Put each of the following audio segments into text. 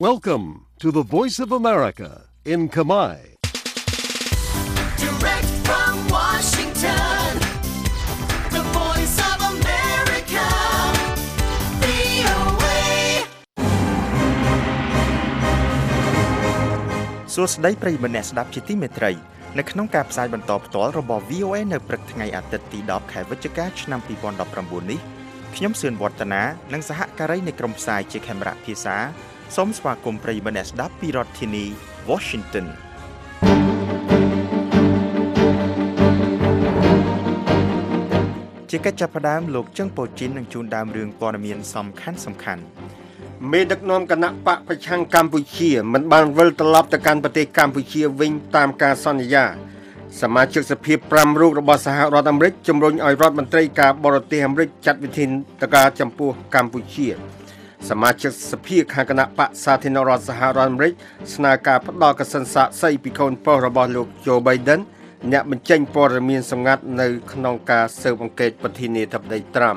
Welcome to the Voice of America in Khmer. Direct from Washington, the Voice of America, VOA. សួស្តីប្រិយមិត្តអ្នកស្ដាប់ជាទីមេត្រីនៅក្នុងការផ្សាយបន្តផ្ទាល់របស់ VOA នៅព្រឹកថ្ងៃអាទិត្យទី10ខែវិច្ឆិកាឆ្នាំ2019នេះខ្ញុំសឿនវឌ្ឍនានិងសហការីនៃក្រុមផ្សាយជាខេមរៈភាសាសូមស្វាគមន៍ប្រិយមិត្តអ្នកស្ដាប់ពីរដ្ឋធានី Washington ជាកិច្ចចាប់ផ្ដើមលោកជឹងប៉ូជីននឹងជូនដើមរឿងព័ត៌មានសំខាន់មេដឹកនាំគណៈបកប្រឆាំងកម្ពុជាមិនបានវិលត្រឡប់ទៅកាន់ប្រទេសកម្ពុជាវិញតាមការសន្យាសមាជិកសភា5រូបរបស់សហរដ្ឋអាមេរិកជំរុញឲ្យរដ្ឋមន្ត្រីការបរទេសអាមេរិកចាត់វិធានការចំពោះកម្ពុជាសមាជិកសភាខាងគណៈបកសាធារណរដ្ឋសហរដ្ឋអាមេរិកស្នើការផ្តល់កសិនសាកសីពីកូនប្រុសរបស់លោក Joe Biden អ្នកបញ្ចេញព័ត៌មានសម្ងាត់នៅក្នុងការស៊ើបអង្កេតប្រធានាធិបតី Trump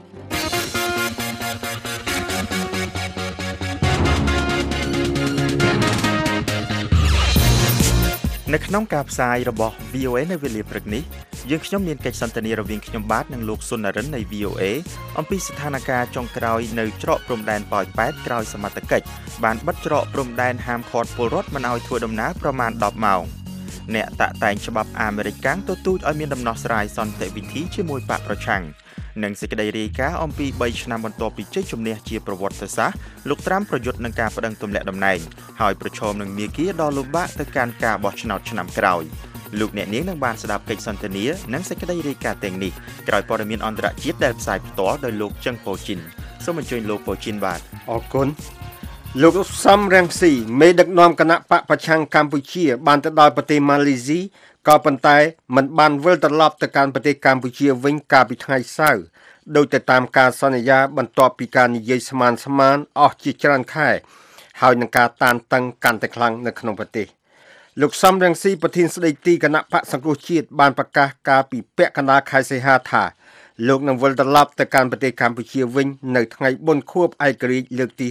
នៅក្នុងការផ្សាយរបស់ VOA នៅវេលាព្រឹកនេះយើងខ្ញុំមានកិច្ចសន្ទនារវាងខ្ញុំបាទនិងលោកសុនរិននៃ VOA អំពីស្ថានភាពចុងក្រោយនៅច្រកព្រំដែនប៉ោយប៉ែតក្រោយសមត្ថកិច្ចបានបិទច្រកព្រំដែនហាមឃាត់ពលរដ្ឋមិនឲ្យធ្វើដំណើរប្រមាណ10ម៉ោងអ្នកតាក់តែងច្បាប់អាមេរិកកាំងទទូចឲ្យមានដំណោះស្រាយសន្តិវិធីជាមួយបកប្រឆាំងនិងសេចក្តីរាយការណ៍អំពី3ឆ្នាំបន្ទាប់ពីជ័យជំនះជាប្រវត្តិសាស្ត្រលោកត្រាំប្រយុទ្ធនឹងការប្តឹងទម្លាក់តំណែងហើយប្រឈមនឹងមាគ៌ាដ៏លំបាកទៅកាន់ការបោះឆ្នោតឆ្នាំក្រោយលោកអ្នកនាងនឹងបានស្ដាប់កិច្ចសន្ទនានិងសេចក្តីរាយការណ៍ទាំងនេះក្រោយព័ត៌មានអន្តរជាតិដែលផ្សាយផ្ទាល់ដោយលោកជឹងប៉ូជីនសូមអញ្ជើញលោកប៉ូជីនបាទអរគុណលោកសំរងស៊ីមេដឹកនាំគណៈបកប្រឆាំងកម្ពុជាបានទៅដល់ប្រទេសម៉ាឡេស៊ីក៏ប៉ុន្តែមិនបានវិលត្រឡប់ទៅកាន់ប្រទេសកម្ពុជាវិញកាលពីថ្ងៃសៅរ៍ដោយទៅតាមការសន្យាបន្ទាប់ពីការនិយាយស្មានអស់ជាច្រើនខែហើយនឹងការតានតឹងកាន់តែខ្លាំងនៅក្នុងប្រទេសលោកសំរងស៊ីប្រធានស្ដីទីគណៈបកសង្គ្រោះជាតិបានប្រកាសកាលពីពាក់កណ្ដាលខែសីហាថាលោកនឹងវិលត្រឡប់ទៅកាន់ប្រទេសកម្ពុជាវិញនៅថ្ងៃបុណ្យខួបឯករាជ្យលើកទី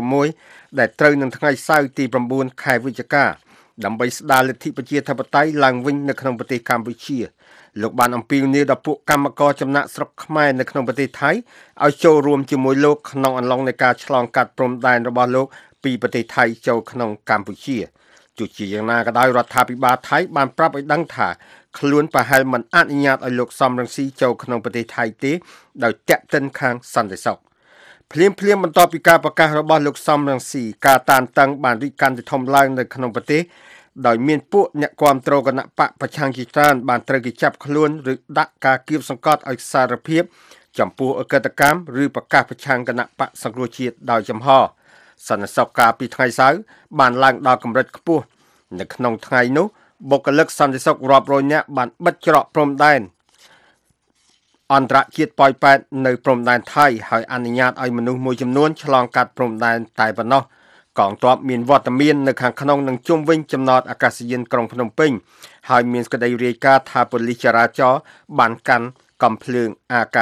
66ដែលត្រូវនឹងថ្ងៃសៅរ៍ទី9ខែវិច្ឆិកាដើម្បីស្ដារលទ្ធិប្រជាធិបតេយ្យឡើងវិញនៅក្នុងប្រទេសកម្ពុជាលោកបានអំពាវនាវដល់ពួកកម្មករចំណាក់ស្រុកខ្មែរនៅក្នុងប្រទេសថៃឲ្យចូលរួមជាមួយលោកក្នុងអំឡុងនៃការឆ្លងកាត់ព្រំដែនរបស់លោកពីប្រទេសថៃចូលក្នុងកម្ពុជាទោះជាយ៉ាងណាក៏ដោយរដ្ឋាភិបាលថៃបានប្រាប់ឲ្យដឹងថាខ្លួនប្រហែលមិនអនុញ្ញាតឲ្យលោកសំរងស៊ីចូលក្នុងប្រទេសថៃទេដោយតាក់ទិនខាងសន្តិសុខភ្លាមបន្ទាប់ពីការប្រកាសរបស់លោកសំរងស៊ីការតានតឹងបានរីកកាន់តែធំឡើងនៅក្នុងប្រទេសដោយមានពួកអ្នកគាំទ្រគណៈបកប្រឆាំងជាច្រើនបានត្រូវគេចាប់ខ្លួនឬដាក់ការគៀបសង្កត់ឲ្យសារភាពចំពោះអកតកម្មឬប្រកាសប្រឆាំងគណៈបកសង្គ្រោះជាតិដោយចំហសន្តិសុខការពីថ្ងៃសៅរ៍បានឡើងដល់កម្រិតខ្ពស់នៅក្នុងថ្ងៃនោះបុគ្គលិកសន្តិសុខរាប់រយនាក់បានបិទច្រកព្រំដែនអន្តរជាតិប៉ោយប៉ែតនៅព្រំដែនថៃហើយអនុញ្ញាតឲ្យមនុស្សមួយចំនួនឆ្លងកាត់ព្រំដែនតែប៉ុណ្ណោះកងទ័ពមានវត្តមាននៅខាងក្នុងនិងជុំវិញចំណតអាកាសយានក្រុងភ្នំពេញហើយមានសេចក្តីរាយការណ៍ថាប៉ូលីសចរាចរណ៍បានកាន់កំភ្លើង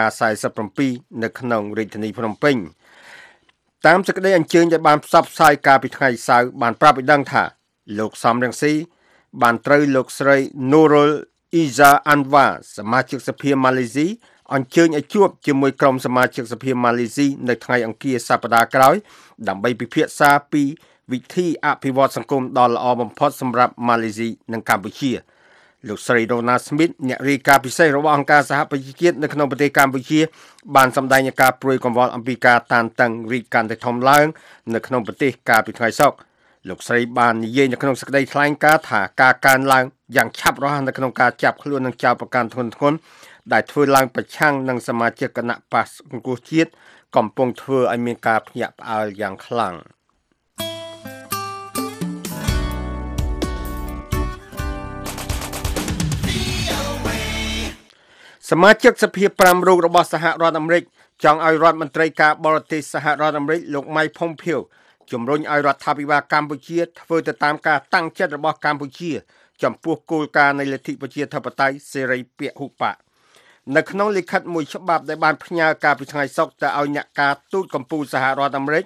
AK-47 នៅក្នុងរាជធានីភ្នំពេញតាមសេចក្តីអញ្ជើញដែលបានផ្សព្វផ្សាយកាលពីថ្ងៃសៅរ៍បានប្រាប់ឲ្យដឹងថាលោកសំរងស៊ីបានត្រូវលោកស្រី Nurul Izzah Anwar សមាជិកសភាម៉ាឡេស៊ីអញ្ជើញឲ្យជួបជាមួយក្រុមសមាជិកសភាម៉ាឡេស៊ីនៅថ្ងៃអង្គារសប្តាហ៍ក្រោយដើម្បីពិភាក្សាពីវិធីអភិវឌ្ឍសង្គមដ៏ល្អបំផុតសម្រាប់ម៉ាឡេស៊ីនិងកម្ពុជាលោកស្រី Rona Smith អ្នករាយការណ៍ពិសេសរបស់អង្គការសហប្រជាជាតិនៅក្នុងប្រទេសកម្ពុជាបានសម្ដែងការព្រួយកង្វល់អំពីការតានតឹងរីកកាន់តែធំឡើងនៅក្នុងប្រទេសកាលពីថ្ងៃសុក្រលោកស្រីបាននិយាយនៅក្នុងសេចក្តីថ្លែងការណ៍ថាការកើនឡើងយ៉ាងឆាប់រហ័សនៅក្នុងការចាប់ខ្លួននិងចោទប្រកាន់ធ្ងន់ធ្ងរដែលធ្វើឡើងប្រឆាំងនឹងសមាជិកគណៈបកសង្គ្រោះជាតិកំពុងធ្វើឲ្យមានការភ្ញាក់ផ្អើលយ៉ាងខ្លាំងសមាជិកសភា5រូបរបស់សហរដ្ឋអាមេរិកចង់ឲ្យរដ្ឋមន្ត្រីការបរទេសសហរដ្ឋអាមេរិកលោក Mike Pompeo ជំរុញឲ្យរដ្ឋាភិបាលកម្ពុជាធ្វើទៅតាមការតាំងចិត្តរបស់កម្ពុជាចំពោះគោលការណ៍នៃលទ្ធិប្រជាធិបតេយ្យសេរីពហុបកនៅក្នុងលិខិតមួយច្បាប់ដែលបានផ្ញើកាលពីថ្ងៃសុក្រទៅឲ្យអ្នកការទូតកម្ពុជាសហរដ្ឋអាមេរិក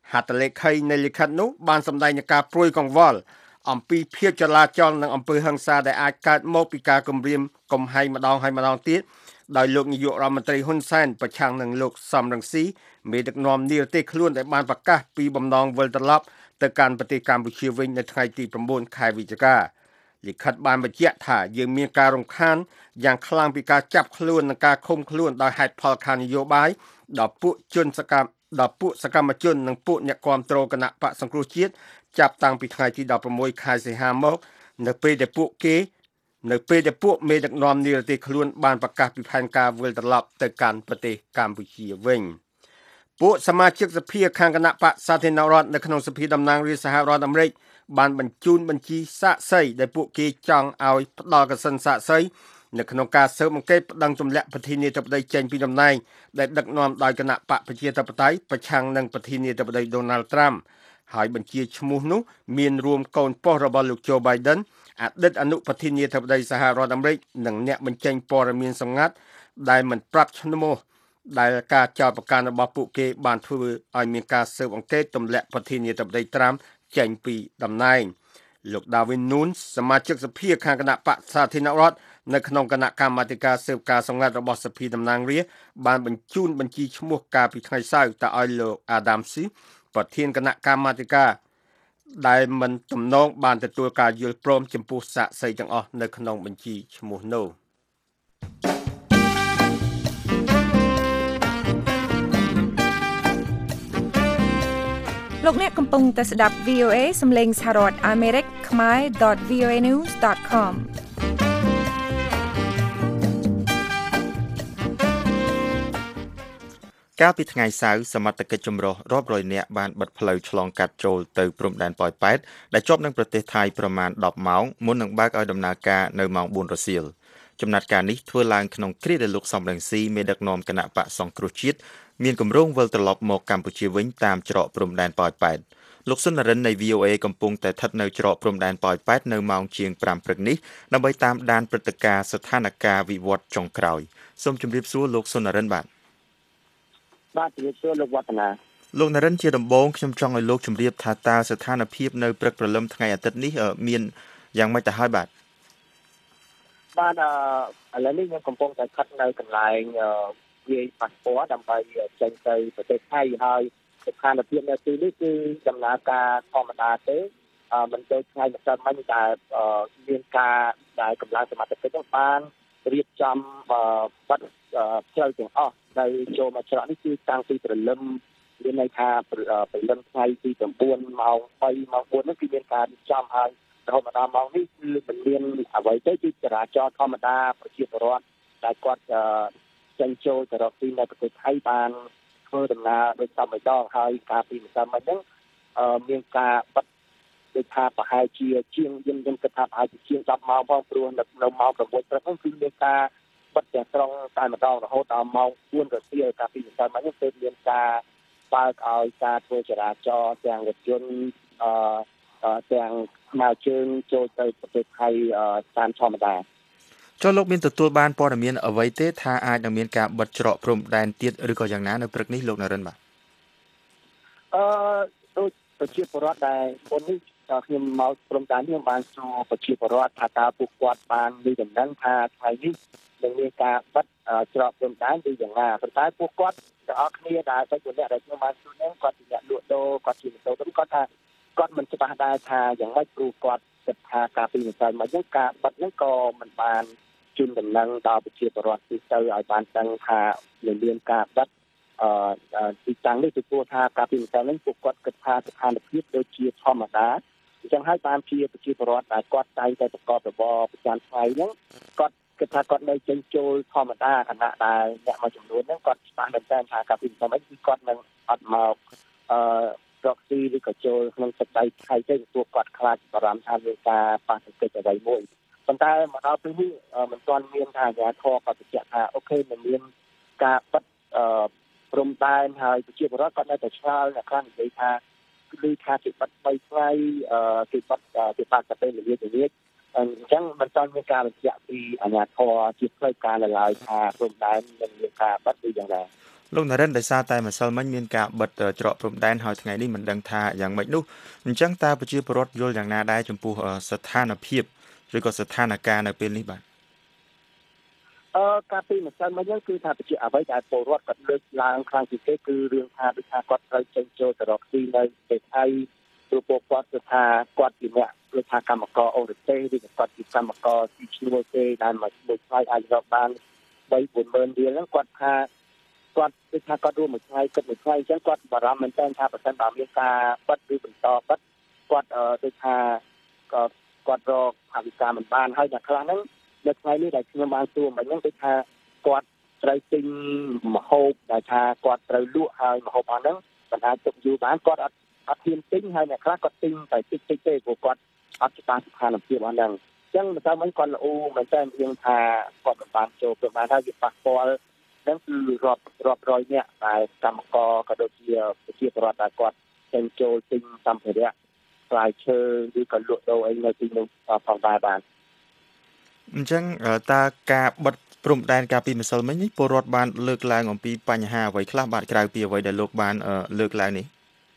ហត្ថលេខីនៃលិខិតនោះបានសម្ដែងនឹងការព្រួយកង្វល់អំពីភាពចលាចលនិងអំពើហិង្សាដែលអាចកើតមកពីការគំរាមកំហែងម្ដងហើយម្ដងទៀតដោយលោកនាយករដ្ឋមន្ត្រីហ៊ុនសែនប្រឆាំងនឹងលោកសំរងស៊ីមេដឹកនាំនីតិខ្លួនដែលបានប្រកាសពីបំណងវិលត្រឡប់ទៅកាន់ប្រទេសកម្ពុជាវិញនៅថ្ងៃទី9ខែវិច្ឆិកាលិខិតបានបញ្ជាក់ថាយើងមានការរំខានយ៉ាងខ្លាំងពីការចាប់ខ្លួននិងការឃុំខ្លួនដោយហេតុផលខាងនយោបាយដល់ពួកសកម្មជននិងពួកអ្នកគាំទ្រគណៈបកសង្គ្រោះជាតិចាប់តាំងពីថ្ងៃទី16ខែសីហាមកនៅពេលដែលពួកមេដឹកនាំនីតិខ្លួនបានប្រកាសពីផែនការវិលត្រឡប់ទៅកាន់ប្រទេសកម្ពុជាវិញពួកសមាជិកសភាខាងគណៈបកសាធារណរដ្ឋនៅក្នុងសភាតំណាងរាស្ត្រសហរដ្ឋអាមេរិកបានបញ្ជូនបញ្ជីសាកសីដែលពួកគេចង់ឲ្យផ្ដល់កសិនសាកសីនៅក្នុងការស៊ើបអង្កេតប្តឹងទម្លាក់ប្រធានាធិបតីចេញពីតំណែងដែលដឹកនាំដោយគណៈបកប្រជាធិបតេយ្យប្រឆាំងនឹងប្រធានាធិបតី Donald Trump ហើយបញ្ជាឈ្មោះនោះមានរួមកូនប្រុសរបស់លោក Joe Biden អតីតអនុប្រធានាធិបតីសហរដ្ឋអាមេរិកនិងអ្នកបញ្ចេញព័ត៌មានសម្ងាត់ដែលមិនប្រាប់ឈ្មោះដែលការចោទប្រកាន់របស់ពួកគេបានធ្វើឲ្យមានការស៊ើបអង្កេតទម្លាក់ប្រធានាធិបតី Trump ចេញពីតំណែងលោក Darwin Nunes សមាជិកសភាខាងគណៈបកសាធារណរដ្ឋនៅក្នុងគណៈកម្មាធិការស៊ើបការសម្ងាត់របស់សភាតំណាងរាស្ត្របានបញ្ជូនបញ្ជីឈ្មោះកាលពីថ្ងៃសៅរ៍ទៅឲ្យលោក Adam Schiff ប្រធានគណៈកម្មាធិការដែលមិនទំនងបានទទួលការយល់ព្រមចំពោះសាកសីទាំងអស់នៅក្នុងបញ្ជីឈ្មោះនោះលោកអ្នកកំពុងតែស្ដាប់ VOA សំឡេងសហរដ្ឋអាមេរិកខ្មែរ .voanews.com កាលពីថ្ងៃសៅរ៍សមត្ថកិច្ចចម្រុះរាប់រយនាក់បានបិទផ្លូវឆ្លងកាត់ចូលទៅព្រំដែនប៉ោយប៉ែតដែលជាប់នឹងប្រទេសថៃប្រមាណ10ម៉ោងមុននឹងបើកឲ្យដំណើរការនៅម៉ោង4រសៀលចំណាត់ការនេះធ្វើឡើងក្នុងគ្រាដែលលោកសំរងស៊ីមេដឹកនាំគណៈបកសង្គ្រោះជាតិមានគម្រោងវិលត្រឡប់មកកម្ពុជាវិញតាមច្រកព្រំដែនប៉ោយប៉ែតលោកសុននរិននៃ VOA កំពុងតែស្ថិតនៅច្រកព្រំដែនប៉ោយប៉ែតនៅម៉ោងជាង5ព្រឹកនេះដើម្បីតាមដានព្រឹត្តិការណ៍ស្ថានភាពវិវត្តចុងក្រោយសូមជម្រាបសួរលោកសុននរិនបាទជំរាបសួរលោកវឌ្ឍនាលោកនរិនជាដំបូងខ្ញុំចង់ឲ្យលោកជម្រាបថាតើស្ថានភាពនៅព្រឹកព្រលឹមថ្ងៃអាទិត្យនេះមានយ៉ាងម៉េចទៅហើយបាទឥឡូវនេះខ្ញុំកំពុងតែស្ថិតនៅកន្លែងវាយប៉ាសពតដើម្បីចេញទៅប្រទេសថៃហើយស្ថានភាពនៅទីនេះគឺដំណើរការធម្មតាទេមិនដូចថ្ងៃម្សិលមិញតែមានការដែលកម្លាំងសមត្ថកិច្ចបានរៀបចំបិទផ្លូវទាំងអស់នៅចូលមកច្រកនេះគឺតាំងពីព្រលឹមមានន័យថាព្រលឹមថ្ងៃទី9ម៉ោង3ម៉ោង4នេះគឺមានការរៀបចំហើយរហូតមកដល់ម៉ោងនេះគឺមិនមានអ្វីទេគឺចរាចរណ៍ធម្មតាប្រជាពលរដ្ឋដែលគាត់ចេញចូលទៅរកទីនៅប្រទេសថៃបានធ្វើដំណើរដោយសមម្ដងហើយការពីម្សិលមិញហ្នឹងមានការបិទដូចថាប្រហែលជាជាងខ្ញុំគិតថាប្រហែលជាជាង10ម៉ោងផងព្រោះនៅម៉ោង6ព្រឹកហ្នឹងគឺមានការបិទទាំងស្រុងតែម្ដងរហូតដល់ម៉ោង4រសៀលកាលពីម្សិលមិញគឺមានការបើកឲ្យការធ្វើចរាចរណ៍ទាំងរថយន្តទាំងថ្មើរជើងចូលទៅប្រទេសថៃតាមធម្មតាចូលលោកមានទទួលបានព័ត៌មានអ្វីទេថាអាចនឹងមានការបិទច្រកព្រំដែនទៀតឬក៏យ៉ាងណានៅព្រឹកនេះលោកនរិនបាទដូចប្រជាពលរដ្ឋដែលមុននេះខ្ញុំមកព្រំដែនខ្ញុំបានសួរប្រជាពលរដ្ឋថាតើពួកគាត់បានឮដំណឹងថាថ្ងៃនេះនឹងមានការបិទច្រកព្រំដែនឬយ៉ាងណាប៉ុន្តែពួកគាត់ទាំងអស់គ្នាដែលតែជាអ្នកដែលខ្ញុំបានសួរហ្នឹងគាត់ជាអ្នកលក់ដូរគាត់ជាម៉ូតូគាត់ថាគាត់មិនច្បាស់ដែរថាយ៉ាងម៉េចព្រោះគាត់គិតថាការពីម្សិលមិញហ្នឹងការបិទហ្នឹងក៏មិនបានជូនដំណឹងដល់ប្រជាពលរដ្ឋទីទៅឲ្យបានដឹងថានឹងមានការបិទទីតាំងនេះពីព្រោះថាការពីម្សិលហ្នឹងពួកគាត់គិតថាស្ថានភាពដូចជាធម្មតាអញ្ចឹងហើយបានជាប្រជាពលរដ្ឋដែលគាត់តែងតែប្រកបរបរប្រចាំថ្ងៃហ្នឹងគាត់គិតថាគាត់នៅចេញចូលធម្មតាខណៈដែលអ្នកមួយចំនួនហ្នឹងគាត់ច្បាស់មែនតើថាការពីម្សិលមិញគឺគាត់នឹងអត់មករកស៊ីឬក៏ចូលក្នុងទឹកដីថៃទេព្រោះគាត់ខ្លាចបារម្ភថាមានការប៉ះទង្គិចអ្វីមួយប៉ុន្តែមកដល់ពេលនេះមិនទាន់មានថាអាជ្ញាធរគាត់បញ្ជាក់ថាអូខេនឹងមានការបិទព្រំដែនហើយប្រជាពលរដ្ឋគាត់នៅតែឆ្ងល់អ្នកខ្លះនិយាយថាគឺថាគេបិទ3ថ្ងៃគេបិទគេបាក់តែពេលវេលាទៅទៀតអញ្ចឹងមិនទាន់មានការបញ្ជាក់ពីអាជ្ញាធរជាផ្លូវការឡើយថាព្រំដែននឹងមានការបិទឬយ៉ាងណាលោកនរិនដោយសារតែម្សិលមិញមានការបិទច្រកព្រំដែនហើយថ្ងៃនេះមិនដឹងថាយ៉ាងម៉េចនោះអញ្ចឹងតើប្រជាពលរដ្ឋយល់យ៉ាងណាដែរចំពោះស្ថានភាពឬក៏ស្ថានភាពនៅពេលនេះបាទការពីម្សិលមិញហ្នឹងគឺថាប្រជាអ្វីដែលពលរដ្ឋគាត់លើកឡើងខ្លាំងជាងគេគឺរឿងថាដូចថាគាត់ត្រូវចេញចូលទៅរកស៊ីនៅប្រទេសថៃព្រោះពួកគាត់គឺថាគាត់ជាអ្នកដូចថាកម្មករអូរទេសឬក៏គាត់ជាកម្មករទីឈ្នួលទេដែលមួយថ្ងៃអាចរកបាន3-4ម៉ឺនរៀលហ្នឹងគាត់ថាគាត់ដូចថាគាត់រួមមួយថ្ងៃគិតមួយថ្ងៃអញ្ចឹងគាត់បារម្ភមែនតើថាប្រសិនបើមានការបិទឬបន្តបិទគាត់ដូចថាគាត់រកថវិកាមិនបានហើយដល់ខ្លះហ្នឹងនៅថ្ងៃនេះដែលខ្ញុំបានសួរមិញហ្នឹងគឺថាគាត់ត្រូវទិញម្ហូបដែលថាគាត់ត្រូវលក់ហើយម្ហូបអស់ហ្នឹងមិនអាចទុកយូរបានគាត់អត់ហ៊ានទិញហើយអ្នកខ្លះគាត់ទិញតែតិចៗទេព្រោះគាត់អត់ច្បាស់ស្ថានភាពអស់ហ្នឹងអញ្ចឹងមិនតាមវិញគាត់ល្អមែនតើយើងថាគាត់មិនបានចូលព្រោះបានថាវាប៉ះពាល់ហ្នឹងគឺរាប់រយនាក់ដែលកម្មករក៏ដូចជាប្រជាពលរដ្ឋដែលគាត់ចេញចូលទិញសម្ភារៈផ្លែឈើឬក៏លក់ដូរអីនៅទីនោះផងដែរបាទអញ្ចឹងតើការបិទព្រំដែនកាលពីម្សិលមិញនេះពលរដ្ឋបានលើកឡើងអំពីបញ្ហាអ្វីខ្លះបាទក្រៅពីអ្វីដែលលោកបានលើកឡើងនេះ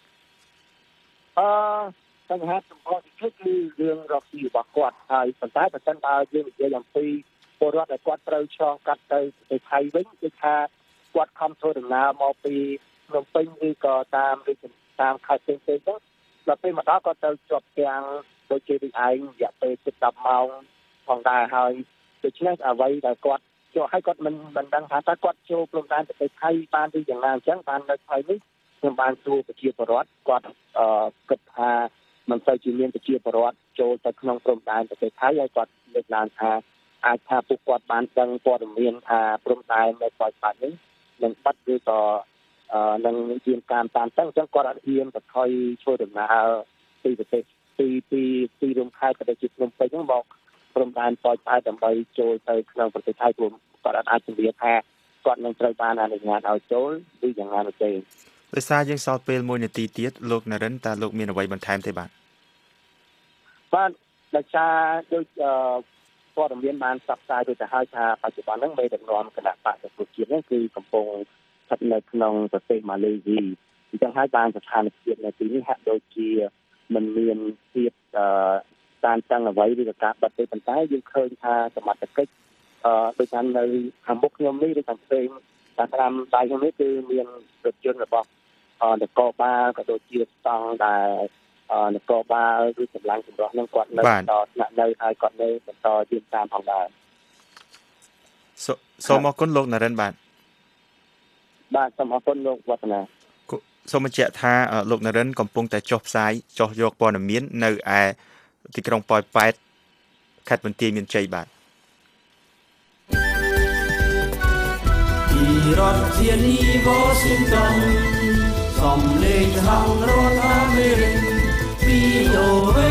បញ្ហាចម្បងទីគឺរឿងរកស៊ីរបស់គាត់ហើយប៉ុន្តែបើសិនបើយើងនិយាយអំពីពលរដ្ឋដែលគាត់ត្រូវឆ្លងកាត់ទៅប្រទេសថៃវិញគឺថាគាត់ខំធ្វើដំណើរមកពីភ្នំពេញឬក៏តាមខេត្តផ្សេងៗទៅដល់ពេលមកដល់គាត់ទៅជាប់ទាំងដូចជាដូចឯងរយៈពេល10ម៉ោងផងដែរហើយដូច្នេះអ្វីដែលគាត់ចូលឲ្យគាត់មិនដឹងថាតើគាត់ចូលព្រំដែនប្រទេសថៃបានឬយ៉ាងណាអញ្ចឹងបាននៅថ្ងៃនេះខ្ញុំបានសួរប្រជាពលរដ្ឋគាត់គិតថាមិនសូវជាមានប្រជាពលរដ្ឋចូលទៅក្នុងព្រំដែនប្រទេសថៃហើយគាត់លើកឡើងថាអាចថាពួកគាត់បានដឹងព័ត៌មានថាព្រំដែននៅខ្វាយបាត់នេះនឹងបាត់ឬក៏នឹងមានការតាមតឹងអញ្ចឹងគាត់អត់ហ៊ានទៅថយធ្វើដំណើរពីប្រទេសពីរួមខេត្តទៅជាភ្នំពេញហ្នឹងមកព្រំដែនប៉ោយប៉ែតដើម្បីចូលទៅក្នុងប្រទេសថៃព្រមគាត់អាចជំរាបថាគាត់នឹងត្រូវបានអនុញ្ញាតឲ្យចូលឬយ៉ាងណានោះទេដោយសារយើងសល់ពេល1នាទីទៀតលោកនរិនតើលោកមានអ្វីបន្ថែមទេបាទដោយសារដូចព័ត៌មានបានផ្សព្វផ្សាយទៅហើយថាបច្ចុប្បន្នហ្នឹងមេដឹកនាំគណៈបកប្រជាជាតិហ្នឹងគឺកំពុងស្ថិតនៅក្នុងប្រទេសម៉ាឡេស៊ីអញ្ចឹងហើយបានស្ថានភាពនៅទីនេះហាក់ដូចជាមិនមានភាពតានតឹងអ្វីឬក៏ការបិទទេប៉ុន្តែយើងឃើញថាសមត្ថកិច្ចដូចថានៅខាងមុខខ្ញុំនេះឬខាងផ្សេងតាមដៃខ្ញុំនេះគឺមានរថយន្តរបស់នគរបាលក៏ដូចជាស្តង់ដែលនគរបាលឬកម្លាំងចម្រុះនឹងគាត់នៅបន្តស្នាក់នៅហើយគាត់នៅបន្តយាមតាមផងដែរសូមអរគុណលោកនរិនបាទសូមអរគុណលោកវឌ្ឍនាសូមបញ្ជាក់ថាលោកនរិនកំពុងតែចុះផ្សាយចុះយកព័ត៌មាននៅឯទីក្រុងប៉ោយប៉ែតខេត្តបន្ទាយមានជ័យបាទពីរដ្ឋធានី Washington សំឡេងសហរដ្ឋអាមេរិក VOA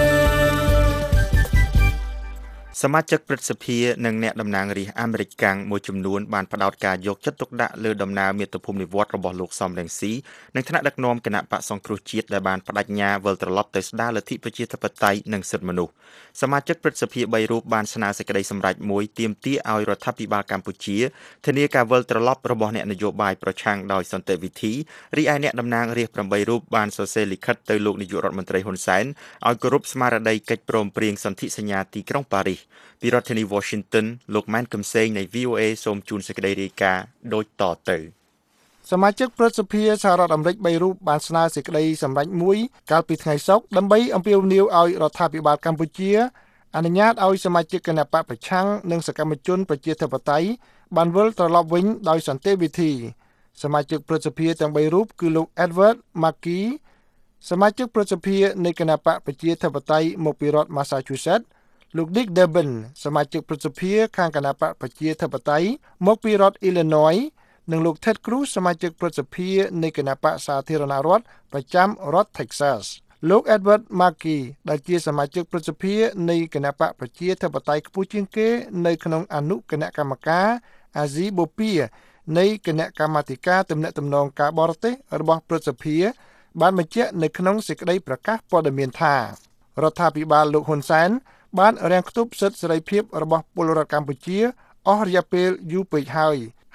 សមាជិកព្រឹទ្ធសភានិងអ្នកតំណាងរាស្ត្រអាមេរិកកាំងមួយចំនួនបានផ្ដោតការយកចិត្តទុកដាក់លើដំណើរមាតុភូមិនិវត្តរបស់លោកសំរងស៊ីនិងថ្នាក់ដឹកនាំគណៈបក្សសង្គ្រោះជាតិដែលបានបដិញ្ញាវិលត្រឡប់ទៅស្ដារលទ្ធិប្រជាធិបតេយ្យនិងសិទ្ធិមនុស្សសមាជិកព្រឹទ្ធសភា3រូបបានស្នើសេចក្តីសម្រេចមួយទាមទារឲ្យរដ្ឋាភិបាលកម្ពុជាធានាការវិលត្រឡប់របស់អ្នកនយោបាយប្រឆាំងដោយសន្តិវិធីរីឯអ្នកតំណាងរាស្ត្រ8រូបបានសរសេរលិខិតទៅលោកនាយករដ្ឋមន្ត្រីហ៊ុនសែនឲ្យគោរពស្មារតីកិច្ចព្រមព្រៀងសន្ធិសញ្ញាទីក្រុងប៉ារីសពីរដ្ឋធានី Washington លោកម៉ែនកំសែងនៃ VOA សូមជូនសេចក្តីរាយការណ៍ដូចតទៅសមាជិកព្រឹទ្ធសភាសហរដ្ឋអាមេរិក3រូបបានស្នើសេចក្តីសម្រេចមួយកាលពីថ្ងៃសុក្រដើម្បីអំពាវនាវឲ្យរដ្ឋាភិបាលកម្ពុជាអនុញ្ញាតឲ្យសមាជិកគណៈបកប្រឆាំងនិងសកម្មជនប្រជាធិបតេយ្យបានវិលត្រឡប់វិញដោយសន្តិវិធីសមាជិកព្រឹទ្ធសភាទាំង3រូបគឺលោក Edward Markey សមាជិកព្រឹទ្ធសភានៃគណៈបកប្រជាធិបតេយ្យមកពីរដ្ឋ Massachusetts លោក Dick Durbin សមាជិកព្រឹទ្ធសភាខាងគណៈបកប្រជាធិបតេយ្យមកពីរដ្ឋ Illinois និងលោក Ted Cruz សមាជិកព្រឹទ្ធសភានៃគណៈបកសាធារណរដ្ឋប្រចាំរដ្ឋ Texas លោក Edward Markey ដែលជាសមាជិកព្រឹទ្ធសភានៃគណៈបកប្រជាធិបតេយ្យខ្ពស់ជាងគេនៅក្នុងអនុគណៈកម្មការអាស៊ីបូព៌ានៃគណៈកម្មាធិការទំនាក់ទំនងការបរទេសរបស់ព្រឹទ្ធសភាបានបញ្ជាក់នៅក្នុងសេចក្តីប្រកាសព័ត៌មានថារដ្ឋាភិបាលលោកហ៊ុនសែនបានរាំងខ្ទប់សិទ្ធិសេរីភាពរបស់ពលរដ្ឋកម្ពុជាអស់រយៈពេលយូរពេកហើយ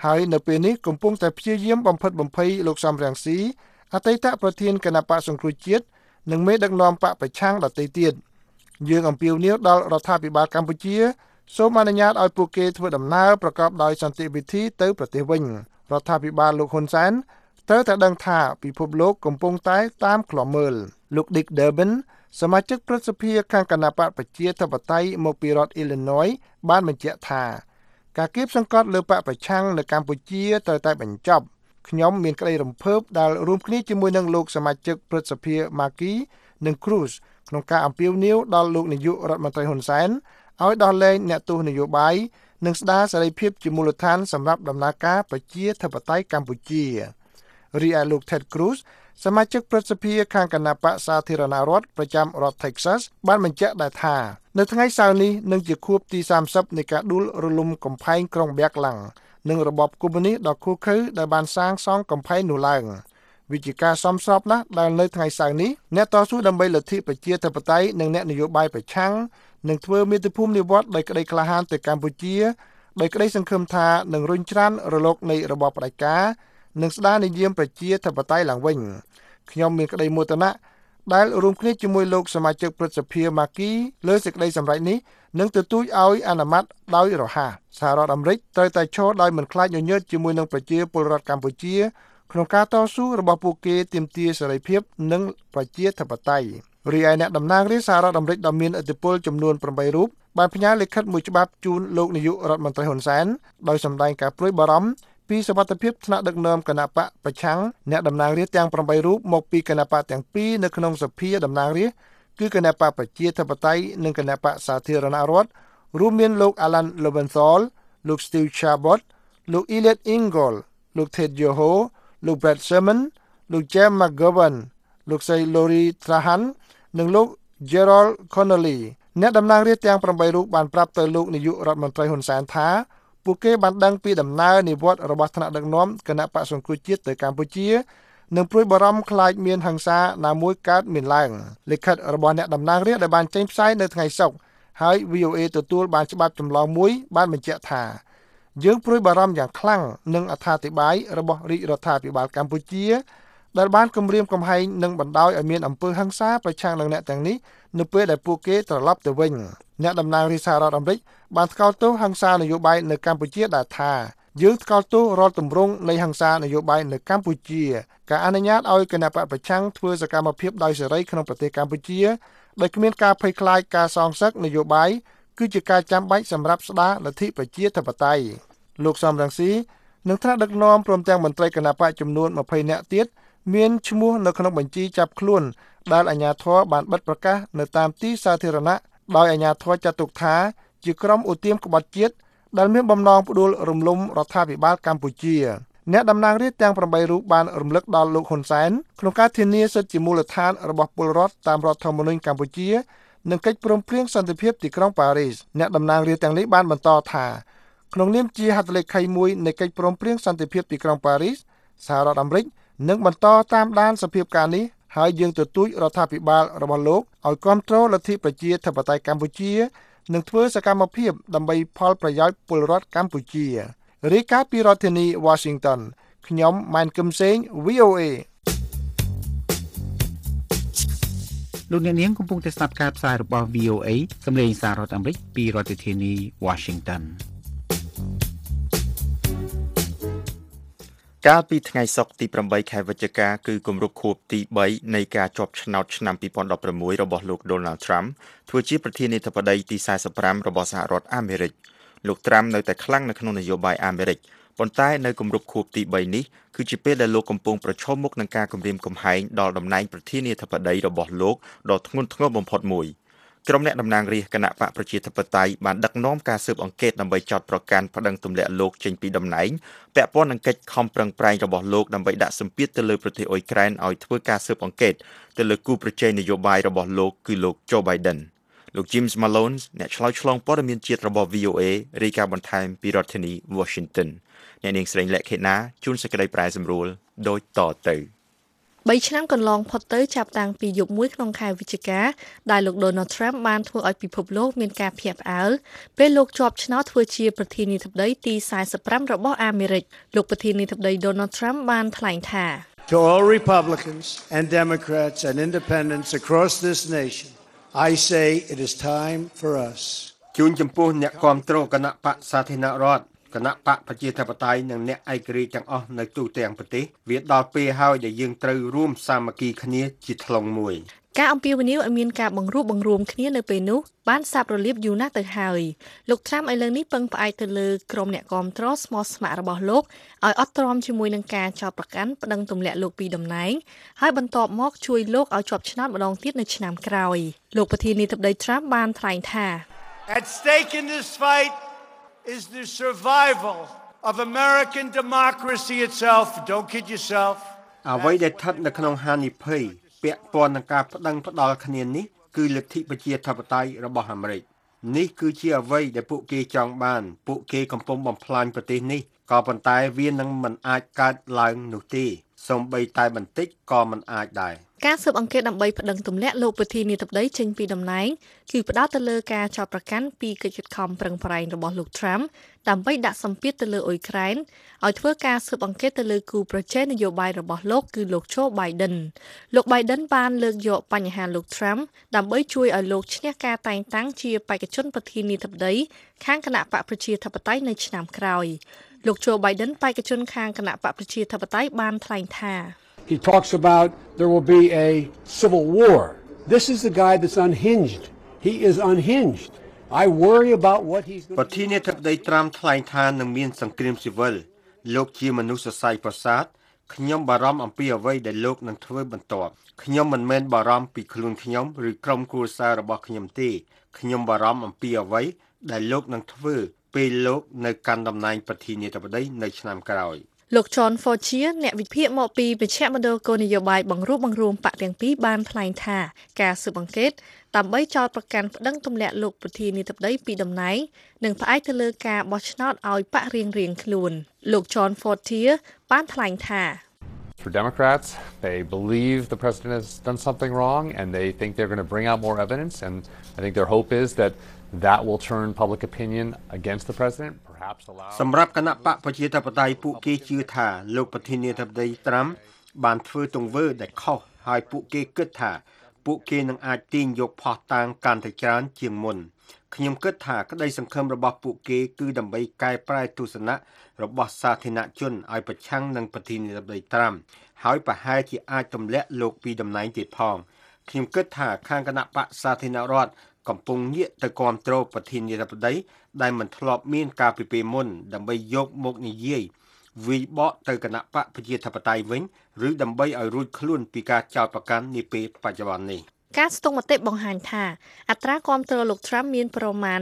ហើយនៅពេលនេះកំពុងតែព្យាយាមបំផិតបំភ័យលោកសំរងស៊ីអតីតប្រធានគណៈបកសង្គ្រោះជាតិនិងមេដឹកនាំបកប្រឆាំងដទៃទៀតយើងអំពាវនាវដល់រដ្ឋាភិបាលកម្ពុជាសូមអនុញ្ញាតឲ្យពួកគេធ្វើដំណើរប្រកបដោយសន្តិវិធីទៅប្រទេសវិញរដ្ឋាភិបាលលោកហ៊ុនសែនត្រូវតែដឹងថាពិភពលោកកំពុងតែតាមឃ្លាំមើលលោក Dick Durbin សមាជិកព្រឹទ្ធសភាខាងគណៈបកប្រជាធិបតេយ្យមកពីរដ្ឋ Illinois បានបញ្ជាក់ថាការគៀបសង្កត់លើបកប្រឆាំងនៅកម្ពុជាត្រូវតែបញ្ចប់ខ្ញុំមានក្តីរំភើបដែលរួមគ្នាជាមួយនឹងលោកសមាជិកព្រឹទ្ធសភា Markey និង Cruz ក្នុងការអំពាវនាវដល់លោកនាយករដ្ឋមន្ត្រីហ៊ុនសែនឲ្យដោះលែងអ្នកទោសនយោបាយនិងស្ដារសេរីភាពជាមូលដ្ឋានសម្រាប់ដំណើរការប្រជាធិបតេយ្យកម្ពុជារីឯលោក Ted Cruz សមាជិកព្រឹទ្ធសភាខាងគណៈបកសាធារណរដ្ឋប្រចាំរដ្ឋ Texas បានបញ្ជាក់ដែរថានៅថ្ងៃសៅរ៍នេះនឹងជាខួបទី30នៃការដួលរលំកំផែងក្រុងបែកឡាំងនិងរបបកុម្មុយនីសដ៏ឃោរឃៅដែលបានសាងសង់កំផែងនោះឡើងវិជាការសមស្របណាស់ដែលនៅថ្ងៃសៅរ៍នេះអ្នកតស៊ូដើម្បីលទ្ធិប្រជាធិបតេយ្យនិងអ្នកនយោបាយប្រឆាំងនឹងធ្វើមាតុភូមិនិវត្តន៍ដោយក្តីក្លាហានទៅកម្ពុជាដោយក្តីសង្ឃឹមថានឹងរុញច្រានរលកនៃរបបផ្ដាច់ការនិងស្ដារនិយមប្រជាធិបតេយ្យឡើងវិញខ្ញុំមានក្តីមោទនៈដែលរួមគ្នាជាមួយលោកសមាជិកព្រឹទ្ធសភា Markey លើសេចក្តីសម្រេចនេះនឹងទទូចឲ្យអនុម័តដោយរហ័សសហរដ្ឋអាមេរិកត្រូវតែឈរដោយមិនខ្លាចញញើតជាមួយនឹងប្រជាពលរដ្ឋកម្ពុជាក្នុងការតស៊ូរបស់ពួកគេទាមទារសេរីភាពនិងប្រជាធិបតេយ្យរីឯអ្នកតំណាងរាស្ត្រសហរដ្ឋអាមេរិកដ៏មានឥទ្ធិពលចំនួន8រូបបានផ្ញើលិខិតមួយច្បាប់ជូនលោកនាយករដ្ឋមន្ត្រីហ៊ុនសែនដោយសម្ដែងការព្រួយបារម្ភពីសុវត្ថិភាពថ្នាក់ដឹកនាំគណៈបកប្រឆាំងអ្នកតំណាងរាស្ត្រទាំង8រូបមកពីគណៈបកទាំងពីរនៅក្នុងសភាតំណាងរាស្ត្រគឺគណៈបកប្រជាធិបតេយ្យនិងគណៈបកសាធារណរដ្ឋរួមមានលោក Alan Lowenthal លោក Steve Chabot លោក Eliot Engel លោក Ted Yoho លោក Brad Sherman លោក James McGovern លោកស្រី Lori Trahan និងលោក Gerald Connolly អ្នកតំណាងរាស្ត្រទាំង8រូបបានប្រាប់ទៅលោកនាយករដ្ឋមន្ត្រីហ៊ុនសែនថាពួកគេបានដឹងពីដំណើរនិវត្តន៍របស់ថ្នាក់ដឹកនាំគណៈបក្សសង្គ្រោះជាតិទៅកម្ពុជានិងព្រួយបារម្ភខ្លាចមានហិង្សាណាមួយកើតមានឡើងលិខិតរបស់អ្នកតំណាងរាស្ត្រដែលបានចេញផ្សាយនៅថ្ងៃសុក្រហើយ VOA ទទួលបានច្បាប់ចម្លងមួយបានបញ្ជាក់ថាយើងព្រួយបារម្ភយ៉ាងខ្លាំងនឹងអត្ថាធិប្បាយរបស់រាជរដ្ឋាភិបាលកម្ពុជាដែលបានគំរាមកំហែងនិងបណ្ដោយឲ្យមានអំពើហិង្សាប្រឆាំងនឹងអ្នកទាំងនេះនៅពេលដែលពួកគេត្រឡប់ទៅវិញអ្នកតំណាងរាស្ត្រសហរដ្ឋអាមេរិកបានថ្កោលទោសហិង្សានយោបាយនៅកម្ពុជាដែលថាយើងថ្កោលទោសរាល់ទម្រង់នៃហិង្សានយោបាយនៅកម្ពុជាការអនុញ្ញាតឲ្យគណៈបកប្រឆាំងធ្វើសកម្មភាពដោយសេរីក្នុងប្រទេសកម្ពុជាដោយគ្មានការភ័យខ្លាចការសងសឹកនយោបាយគឺជាការចាំបាច់សម្រាប់ស្ដារលទ្ធិប្រជាធិបតេយ្យលោកសំរងស៊ីនឹងថ្នាក់ដឹកនាំព្រមទាំងមន្ត្រីគណៈបកចំនួន20នាក់ទៀតមានឈ្មោះនៅក្នុងបញ្ជីចាប់ខ្លួនដែលអាជ្ញាធរបានបិទប្រកាសនៅតាមទីសាធារណៈដោយអាជ្ញាធរចាត់ទុកថាជាក្រុមឧទាមក្បត់ជាតិដែលមានបំណងផ្ដួលរំលំរដ្ឋាភិបាលកម្ពុជាអ្នកតំណាងរាស្ត្រទាំង8រូបបានរំលឹកដល់លោកហ៊ុនសែនក្នុងការធានាសិទ្ធិជាមូលដ្ឋានរបស់ពលរដ្ឋតាមរដ្ឋធម្មនុញ្ញកម្ពុជានិងកិច្ចព្រមព្រៀងសន្តិភាពទីក្រុងប៉ារីសអ្នកតំណាងរាស្ត្រទាំងនេះបានបន្តថាក្នុងនាមជាហត្ថលេខីមួយនៃកិច្ចព្រមព្រៀងសន្តិភាពទីក្រុងប៉ារីសសហរដ្ឋអាមេរិកនឹងបន្តតាមដានសភាពការនេះហើយយើងទទូចរដ្ឋាភិបាលរបស់លោកឲ្យគាំទ្រលទ្ធិប្រជាធិបតេយ្យកម្ពុជានិងធ្វើសកម្មភាពដើម្បីផលប្រយោជន៍ពលរដ្ឋកម្ពុជារាយការណ៍ពីរដ្ឋធានី Washington ខ្ញុំម៉ែនគឹមសេង VOA លោកអ្នកនាងកំពុងតែស្ដាប់ការផ្សាយរបស់ VOA សម្លេងសាររដ្ឋអាមេរិកពីរដ្ឋធានី Washington កាលពីថ្ងៃសុក្រទី8ខែវិច្ឆិកាគឺគម្រប់ខួបទី3នៃការជាប់ឆ្នោតឆ្នាំ2016របស់លោក Donald Trump ធ្វើជាប្រធានាធិបតីទី45របស់សហរដ្ឋអាមេរិកលោក Trump នៅតែខ្លាំងនៅក្នុងនយោបាយអាមេរិកប៉ុន្តែនៅគម្រប់ខួបទី3នេះគឺជាពេលដែលលោកកំពុងប្រឈមមុខនឹងការគំរាមកំហែងដល់តំណែងប្រធានាធិបតីរបស់លោកដ៏ធ្ងន់ធ្ងរបំផុតមួយក្រុមអ្នកតំណាងរាស្ត្រគណៈបកប្រជាធិបតេយ្យបានដឹកនាំការស៊ើបអង្កេតដើម្បីចោទប្រកាន់ប្តឹងទម្លាក់លោកចេញពីតំណែងពាក់ព័ន្ធនឹងកិច្ចខំប្រឹងប្រែងរបស់លោកដើម្បីដាក់សម្ពាធទៅលើប្រទេសអ៊ុយក្រែនឲ្យធ្វើការស៊ើបអង្កេតទៅលើគូប្រជែងនយោបាយរបស់លោកគឺលោក Joe Biden លោក James Malone អ្នកឆ្លើយឆ្លងព័ត៌មានជាតិរបស់ VOA រាយការណ៍បន្ថែមពីរដ្ឋធានី Washington អ្នកនាងស្រីលក្ខិណាជួនសេចក្តីប្រែសម្រួលដូចតទៅ 3 ឆ្នាំកន្លងផុតទៅចាប់តាំងពីយប់មួយក្នុងខែវិច្ឆិកាដែលលោក Donald Trump បានធ្វើឲ្យពិភពលោកមានការភ្ញាក់ផ្អើលពេលលោកជាប់ឆ្នោតធ្វើជាប្រធានាធិបតីទី45របស់អាមេរិកលោកប្រធានាធិបតី Donald Trump បានថ្លែងថា To all Republicans and Democrats and independents across this nation, I say it is time for us. ជូនចំពោះអ្នកគាំទ្រគណៈបកសាធារណរដ្ឋគណៈបកប្រជាធិបតេយ្យនិងអ្នកឯករាជ្យទាំងអស់នៅទូទាំងប្រទេសវាដល់ពេលហើយដែលយើងត្រូវរួមសាមគ្គីគ្នាជាថ្លុងមួយការអំពាវនាវឲ្យមានការបង្រួបបង្រួមគ្នានៅពេលនោះបានសាបរលាបយូរណាស់ទៅហើយលោក Trump ឥឡូវនេះពឹងផ្អែកទៅលើក្រុមអ្នកគាំទ្រស្មោះស្ម័គ្ររបស់លោកឲ្យអត់ទ្រាំជាមួយនឹងការចោទប្រកាន់ប្តឹងទម្លាក់លោកពីតំណែងហើយបន្ទាប់មកជួយលោកឲ្យជាប់ឆ្នោតម្ដងទៀតនៅឆ្នាំក្រោយលោកប្រធានាធិបតី Trump បានថ្លែងថា At stake in this fight is the survival of American democracy itself. Don't kid yourself. អ្វីដែលស្ថិតនៅក្នុងហានិភ័យពាក់ព័ន្ធនឹងការប្តឹងផ្ដាល់គ្នានេះគឺលទ្ធិប្រជាធិបតេយ្យរបស់អាមេរិកនេះគឺជាអ្វីដែលពួកគេចង់បានពួកគេកំពុងបំផ្លាញប្រទេសនេះក៏ប៉ុន្តែវានឹងមិនអាចកើតឡើងនោះទេសូម្បីតែបន្តិចក៏មិនអាចដែរការស៊ើបអង្កេតដើម្បីប្តឹងទម្លាក់លោកប្រធានាធិបតីចេញពីតំណែងគឺផ្ដោតទៅលើការចោទប្រកាន់ពីកិច្ចខិតខំប្រឹងប្រែងរបស់លោក Trump ដើម្បីដាក់សម្ពាធទៅលើអ៊ុយក្រែនឲ្យធ្វើការស៊ើបអង្កេតទៅលើគូប្រជែងនយោបាយរបស់លោកគឺលោក Joe Biden លោក Biden បានលើកយកបញ្ហាលោក Trump ដើម្បីជួយឲ្យលោកឈ្នះការតែងតាំងជាបេក្ខជនប្រធានាធិបតីខាងគណៈបកប្រជាធិបតេយ្យនៅឆ្នាំក្រោយលោក Joe Biden បេក្ខជនខាងគណៈបកប្រជាធិបតេយ្យបានថ្លែងថា He talks about there will be a civil war. This is the guy that's unhinged. He is unhinged. I worry about what he's going to do. ប្រធានាធិបតី Trump ថ្លែងថានឹងមានសង្គ្រាមស៊ីវិលលោកជាមនុស្សសរសៃប្រសាទខ្ញុំបារម្ភអំពីអ្វីដែលលោកនឹងធ្វើបន្ទាប់ខ្ញុំមិនមែនបារម្ភពីខ្លួនខ្ញុំឬក្រុមគ្រួសាររបស់ខ្ញុំទេខ្ញុំបារម្ភអំពីអ្វីដែលលោកនឹងធ្វើពេលលោកនៅកាន់តំណែងប្រធានាធិបតីនៅឆ្នាំក្រោយលោក John Fortier អ្នកវិភាគមកពីមជ្ឈមណ្ឌលគោលនយោបាយបង្រួបបង្រួមបកទាំងពីរបានថ្លែងថាការស៊ើបអង្កេតដើម្បីចោទប្រកាន់ប្តឹងទម្លាក់លោកប្រធានាធិបតីពីតំណែងនិងផ្អែកទៅលើការបោះឆ្នោតឲ្យបករៀងៗខ្លួនលោក John Fortier បានថ្លែងថា For Democrats, they believe the president has done something wrong and they think they're going to bring out more evidence and I think their hope is that will turn public opinion against the president perhaps allow សម្រាប់គណៈបកប្រជាធិបតេយ្យពួកគេជឿថាលោកប្រធានាធិបតី Trump បានធ្វើទង្វើដែលខុសហើយពួកគេគិតថាពួកគេនឹងអាចទាញយកផុសតាងកាន់តែច្រើនជាងមុនខ្ញុំគិតថាក្តីសង្ឃឹមរបស់ពួកគេគឺដើម្បីកែប្រែទស្សនៈរបស់សាធារណជនឲ្យប្រឆាំងនឹងប្រធានាធិបតី Trump ហើយប្រហែលជាអាចទម្លាក់លោកពីតំណែងទៀតផងខ្ញុំគិតថាខាងគណៈបកសាធារណរដ្ឋកំពុងងាកទៅគាំទ្រប្រធានាធិបតីដែលមិនធ្លាប់មានការពីពេលមុនដើម្បីយកមកនិយាយវិបកទៅគណៈបកប្រជាធិបតេយ្យវិញឬដើម្បីឲ្យរួចខ្លួនពីការចោទប្រកាន់នាពេលបច្ចុប្បន្ននេះការស្ទង់មតិបង្ហាញថាអត្រាគាំទ្រលោក Trump មានប្រមាណ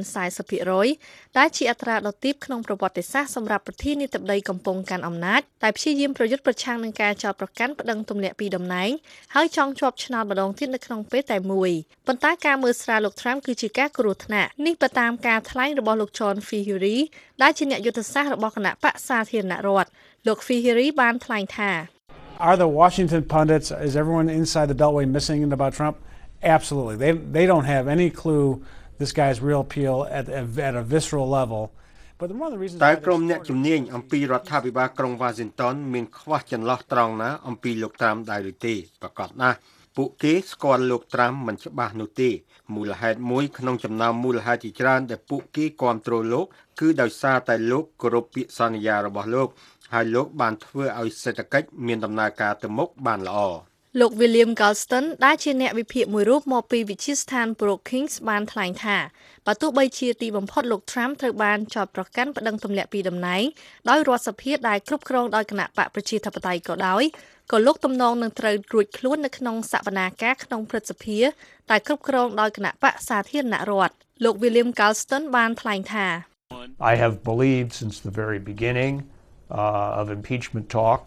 40% ដែលជាអត្រាដ៏ទាបក្នុងប្រវត្តិសាស្ត្រសម្រាប់ប្រធានាធិបតីកំពុងកាន់អំណាចតែព្យាយាមប្រយុទ្ធប្រឆាំងនឹងការចោទប្រកាន់ប្តឹងទម្លាក់ពីតំណែងហើយចង់ជាប់ឆ្នោតម្ដងទៀតនៅក្នុងពេលតែមួយប៉ុន្តែការមើលស្រាលលោក Trump គឺជាការគ្រោះថ្នាក់នេះទៅតាមការថ្លែងរបស់លោក John Feehery ដែលជាអ្នកយុទ្ធសាស្ត្ររបស់គណៈបកសាធារណរដ្ឋលោក Feehery បានថ្លែងថា Are the Washington pundits is everyone inside the Beltway missing about Trump?Absolutely. They don't have any clue this guy's real appeal at a visceral level. But one of the reasons តែក្រុមអ្នកជំនាញអំពីរដ្ឋាភិបាលក្រុង Washington មានខ្វះចន្លោះត្រង់ណាអំពីលោក Trump ដែរឬទេប្រកាសណាស់ពួកគេស្គាល់លោក Trump មិនច្បាស់នោះទេមូលហេតុមួយក្នុងចំណោមមូលហេតុជាច្រើនដែលពួកគេគាំទ្រលោកគឺដោយសារតែលោកគោរពពាក្យសន្យារបស់លោកហើយលោកបានធ្វើឲ្យសេដ្ឋកិច្ចមានដំណើរការទៅមុខបានល្អលោក William Galston ដែលជាអ្នកវិភាគមួយរូបមកពីវិទ្យាស្ថាន Brookings បានថ្លែងថាបើទោះបីជាទីបំផុតលោក Trump ត្រូវបានចោទប្រកាន់ប្តឹងទម្លាក់ពីតំណែងដោយរដ្ឋសភាដែលគ្រប់គ្រងដោយគណៈបកប្រជាធិបតេយ្យក៏ដោយក៏លោកទំនងនឹងត្រូវរួចខ្លួននៅក្នុងសវនាការក្នុងព្រឹទ្ធសភាដែលគ្រប់គ្រងដោយគណៈបកសាធារណរដ្ឋលោក William Galston បានថ្លែងថា I have believed since the very beginning of impeachment talk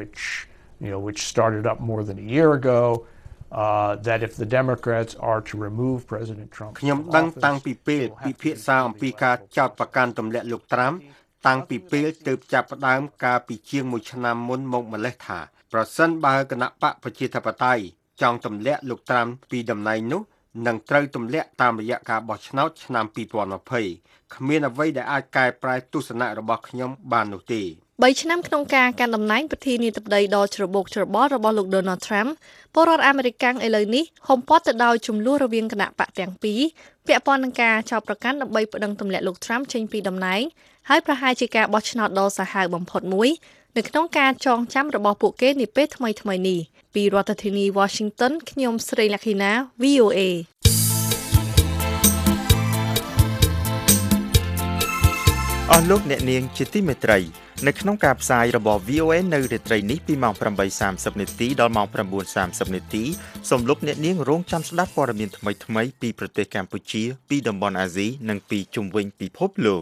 which started up more than a year ago that if the Democrats are to remove President Trump ខ្ញុំដឹងតាំងពីពេលពិភាក្សាអំពីការចោទប្រកាន់ទម្លាក់លោក Trump តាំងពីពេលទើបចាប់ផ្ដើមការពីជាង1ឆ្នាំមុនមកម្លេះថាប្រសិនបើគណៈបកប្រជាធិបតេយ្យចង់ទម្លាក់លោកត្រាំពីតំណែងនោះនឹងត្រូវទម្លាក់តាមរយៈការបោះឆ្នោតឆ្នាំ2020គ្មានអ្វីដែលអាចកែប្រែទស្សនៈរបស់ខ្ញុំបាននោះទេ 3ឆ្នាំក្នុងការកាន់តំណែងប្រធានាធិបតីដ៏ច្របូកច្របល់របស់លោក Donald Trump ពលរដ្ឋអាមេរិកឥឡូវនេះហុំព័ទ្ធទៅដោយចំនួនរវាងគណៈបកទាំងពីរពាក់ព័ន្ធនឹងការចោទប្រកាន់ដើម្បីប្តឹងទម្លាក់លោក Trump ចេញពីតំណែងហើយប្រហែលជាការបោះឆ្នោតដ៏សាហាវបំផុតមួយនៅក្នុងការចងចាំរបស់ពួកគេនាពេលថ្មីៗនេះពីរដ្ឋធានី Washington ខ្ញុំស្រីលក្ខិណា VOA អស់លោកអ្នកនាងជាទីមេត្រីនៅក្នុងការផ្សាយរបស់ VOA នៅរាត្រីនេះពីម៉ោង 8:30 នាទីដល់ម៉ោង 9:30 នាទីសូមលោកអ្នកនាងរងចាំស្ដាប់ព័ត៌មានថ្មីៗពីប្រទេសកម្ពុជាពីតំបន់អាស៊ីនិងពីជុំវិញពិភពលោក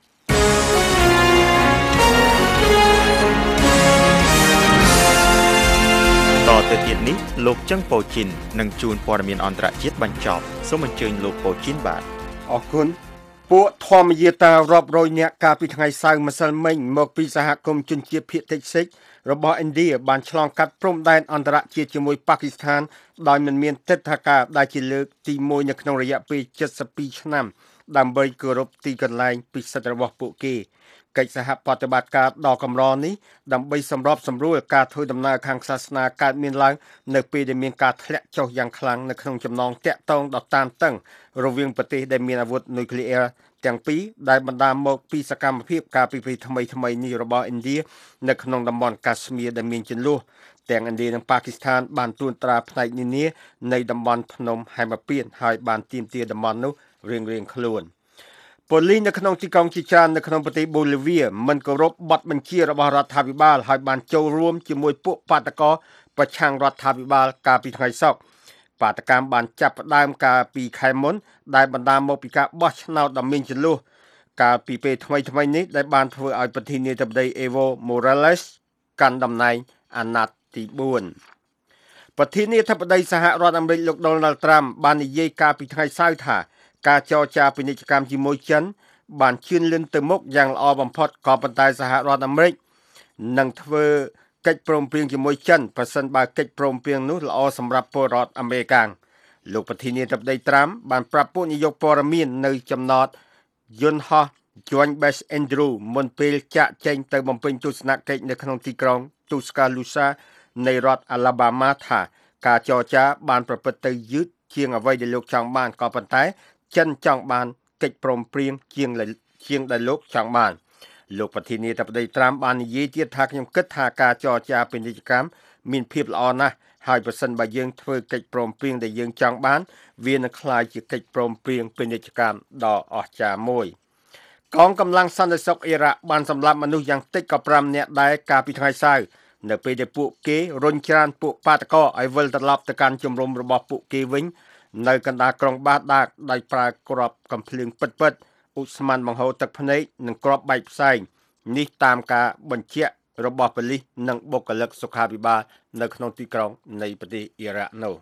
តទៅទៀតនេះលោកចឹងប៉ូជីននឹងជួនព័ត៌មានអន្តរជាតិបញ្ចប់សូមអញ្ជើញលោកប៉ូជីនបាទអរគុណពួកធម្មយាតារាប់រយនាក់កាលពីថ្ងៃសៅរ៍ម្សិលមិញមកពីសហគមន៍ជនជាតិភាគតិចសិចរបស់ឥណ្ឌាបានឆ្លងកាត់ព្រំដែនអន្តរជាតិជាមួយប៉ាគីស្ថានដោយមិនមានទិដ្ឋាការដែលជាលើកទី1នៅក្នុងរយៈពេល72ឆ្នាំដើម្បីគោរពទីកន្លែងពិសិដ្ឋរបស់ពួកគេកិច្ចសហប្រតិបត្តិការដ៏កម្រនេះដើម្បីសម្របសម្រួលការធ្វើដំណើរខាងសាសនាកើតមានឡើងនៅពេលដែលមានការធ្លាក់ចុះយ៉ាងខ្លាំងនៅក្នុងចំណងតាក់ទងដ៏តានតឹងរវាងប្រទេសដែលមានអាវុធនុយក្លេអ៊ែរទាំងពីរដែលបណ្ដាលមកពីសកម្មភាពការពិភេកថ្មីនេះរបស់ឥណ្ឌានៅក្នុងតំបន់កាស្មៀរដែលមានជម្លោះទាំងឥណ្ឌានិងប៉ាគីស្ថានបានត្រួតត្រាផ្នែកនានានៃតំបន់ភ្នំហែមពៀនហើយបានទាមទារតំបន់នោះរៀងៗខ្លួនប៉ូលីសនៅក្នុងទីក្រុងជាច្រើននៅក្នុងប្រទេសបូលីវីមិនគោរពបទបញ្ជារបស់រដ្ឋាភិបាលហើយបានចូលរួមជាមួយពួកបាតកោប្រឆាំងរដ្ឋាភិបាលកាលពីថ្ងៃសុក្របាតកម្មបានចាប់ផ្ដើមកាលពីខែមុនដែលបណ្ដាលមកពីការបោះឆ្នោតដ៏មានជម្លោះកាលពីពេលថ្មីនេះដែលបានធ្វើឲ្យប្រធានាធិបតី Evo Morales កាន់តំណែងអាណត្តិទី4ប្រធានាធិបតីសហរដ្ឋអាមេរិកលោក Donald Trump បាននិយាយកាលពីថ្ងៃសៅរ៍ថាការចរចាពាណិជ្ជកម្មជាមួយចិនបានជឿនលឿនទៅមុខយ៉ាងល្អបំផុតក៏ប៉ុន្តែសហរដ្ឋអាមេរិកនឹងធ្វើកិច្ចព្រមព្រៀងជាមួយចិនប្រសិនបើកិច្ចព្រមព្រៀងនោះល្អសម្រាប់ពលរដ្ឋអាមេរិកលោកប្រធានាធិបតីត្រាំបានប្រាប់ពួកនាយកព័ត៌មាននៅចំណតយន្តហោះ Joint Base Andrew មុនពេលចាក់ចេញទៅបំពេញទស្សនកិច្ចនៅក្នុងទីក្រុង Tuscaloosa នៃរដ្ឋ Alabama ថាការចរចាបានប្រព្រឹត្តទៅយឺតជាងអ្វីដែលលោកចង់បានក៏ប៉ុន្តែចិនចង់បានកិច្ចព្រមព្រៀងជាងដែលលោកចង់បានលោកប្រធានាធិបតីត្រាំបាននិយាយទៀតថាខ្ញុំគិតថាការចរចាពាណិជ្ជកម្មមានភាពល្អណាស់ហើយប្រសិនបើយើងធ្វើកិច្ចព្រមព្រៀងដែលយើងចង់បានវានឹងក្លាយជាកិច្ចព្រមព្រៀងពាណិជ្ជកម្មដ៏អស្ចារ្យមួយកងកម្លាំងសន្តិសុខអ៊ីរ៉ាក់បានសម្លាប់មនុស្សយ៉ាងតិចក៏5នាក់ដែរកាលពីថ្ងៃសៅរ៍នៅពេលដែលពួកគេរុញច្រានពួកបាតកោឲ្យវិលត្រឡប់ទៅកាន់ជំរំរបស់ពួកគេវិញនៅកណ្ដាលក្រុងបាដាកដោយប្រើគ្រាប់កាំភ្លើងពិតៗឧស្ម័នបង្ហូរទឹកភ្នែកនិងគ្រាប់បែកផ្សែងនេះតាមការបញ្ជាក់របស់ប៉ូលីសនិងបុគ្គលិកសុខាភិបាលនៅក្នុងទីក្រុងនៃប្រទេសអ៊ីរ៉ាក់នោះ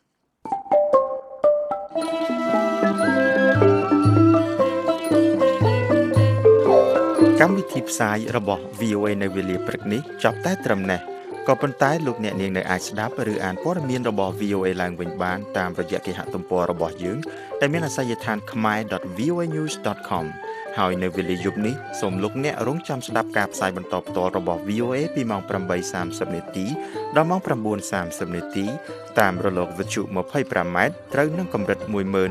កម្មវិធីផ្សាយរបស់ VOA នៅវេលាព្រឹកនេះចប់តែត្រឹមនេះក៏ប៉ុន្តែលោកអ្នកនាងនៅអាចស្ដាប់ឬអានព័ត៌មានរបស់ VOA ឡើងវិញបានតាមរយៈគេហទំព័ររបស់យើងដែលមានអាសយដ្ឋាន khmer.voanews.com ហើយនៅវេលាយប់នេះសូមលោកអ្នករងចាំស្ដាប់ការផ្សាយបន្តផ្ទាល់របស់ VOA ពីម៉ោង 8:30 នាទីដល់ម៉ោង 9:30 នាទីតាមរលកវិទ្យុ 25m ត្រូវនឹងកម្រិត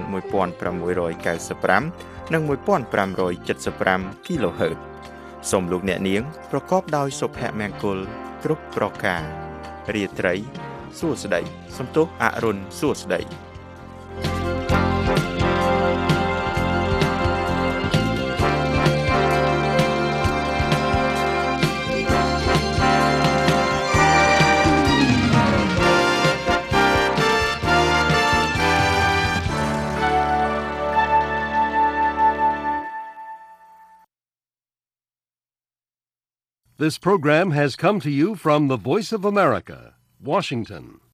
11695 និង 1575 kHz សូមលោកអ្នកនាងប្រកបដោយសុភមង្គលគ្រប់ប្រការរាត្រីសួស្តីសំទោសអរុនសួស្តី This program has come to you from the Voice of America, Washington.